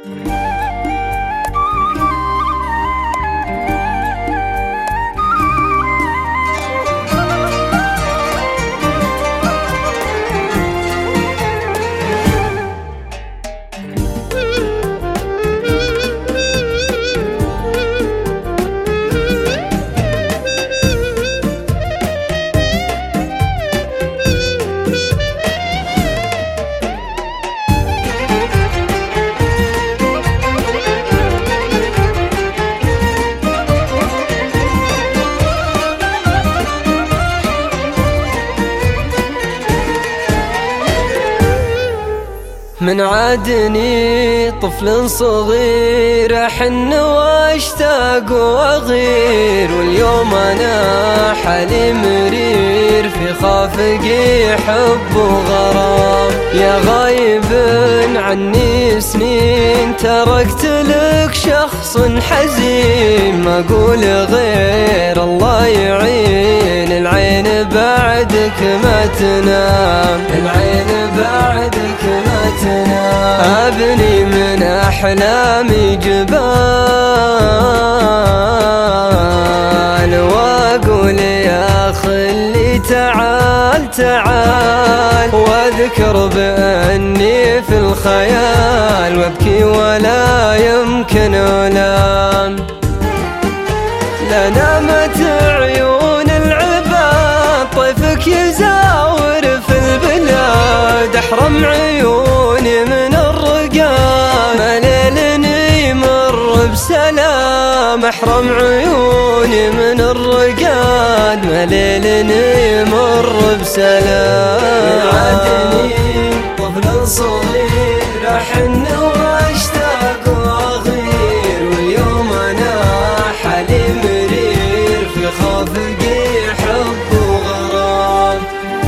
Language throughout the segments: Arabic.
من عادني طفل صغير أحن واشتاق وأغير، واليوم أنا حالي مرير في خافقي حب وغرام. يا غايب عني سنين تركت لك شخص حزين، ما أقول غير الله يعين العين بعدك ما تنام، العين بعدك ما تنام. أبني من أحلامي جبال وأقول يا خلي تعال تعال، وأذكر بأني في الخيال وأبكي ولا يمكن ألام. لا نامت عيون العباد طيفك يزاور في البلاد، أحرم عيوني من الرقاد ما ليل يمر بسلام، أحرم عيوني من الرقاد ما ليل يمر بسلام. عادني طفل صغير أحن واشتاق وأغير، واليوم أنا حالي مرير في خافقي حب وغرام.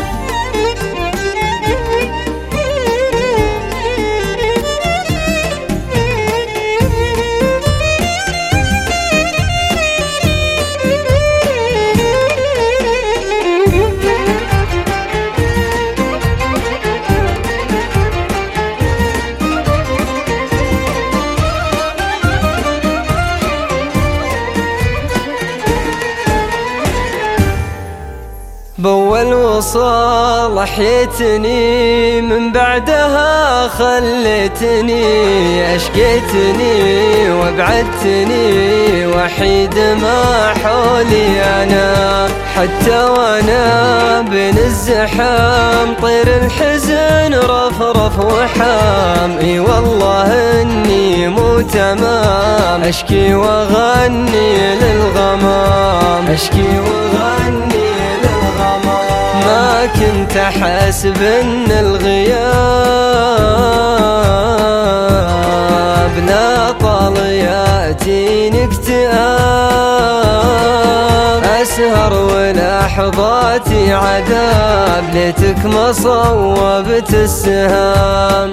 بأول وصال أحيتني من بعدها خليتني، أشقيتني وابعدتني وحيد ما حولي أنا، حتى وأنا بين الزحام طير الحزن رفرف وحام. اي والله إني مو تمام أشكي وأغني للغمام، أشكي وأغني ما كنت أحسب إن الغياب لا طال يأتيني اكتئاب، أسهر ولحظاتي عذاب ليتك ما صوبت السهام.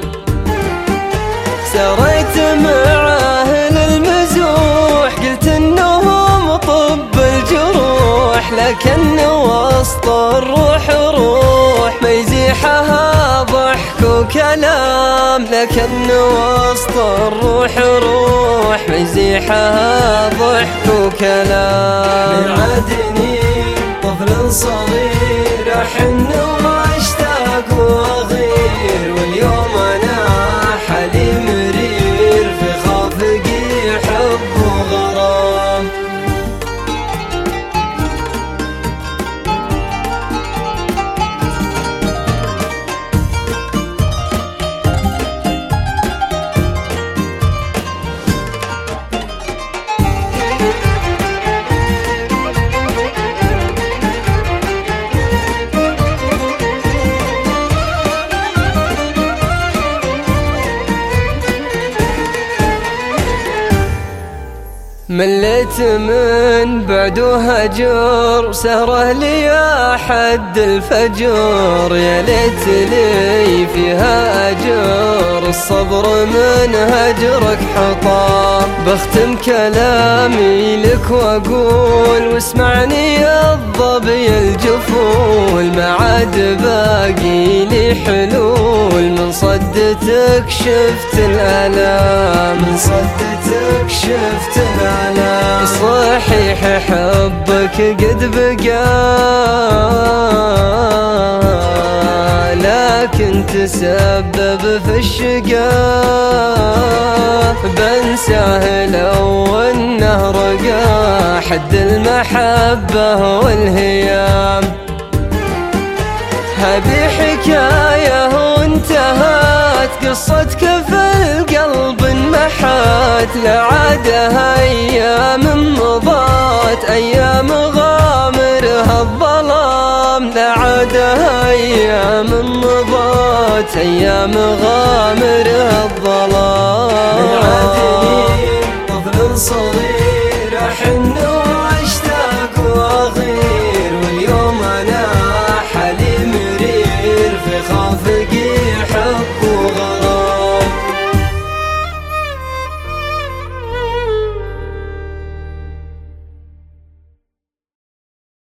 سريت مع أهل المزوح قلت إنهم طب الجروح، لكن وسط الروح روح ما يزيحها ضحك وكلام، لكن وسط الروح روح ما يزيحها ضحك وكلام. من عادني طفل صغير أحن واشتاق وأغير، واليوم أنا حالي مرير في خافقي حب وغرام. مليت من بعده هجر سهره لي حد الفجر، يا ليت لي فيها أجر الصبر من هجرك حطام. بختم كلامي لك وأقول واسمعني يا الظبي الجفول، ما عاد باقي لي حلول من صدتك شفت الألام، من صدتك شفت الآلام. صحيح حبك قد بقى لكن تسبب في الشقاء، بنساه لو انه رقى حد المحبة والهيام. هذه حكاية وانتهت قصتك في القلب انمحت، لعادها أيام مضات أيام غامرها الظلام، لعادها أيام مضات أيام غامرها الظلام.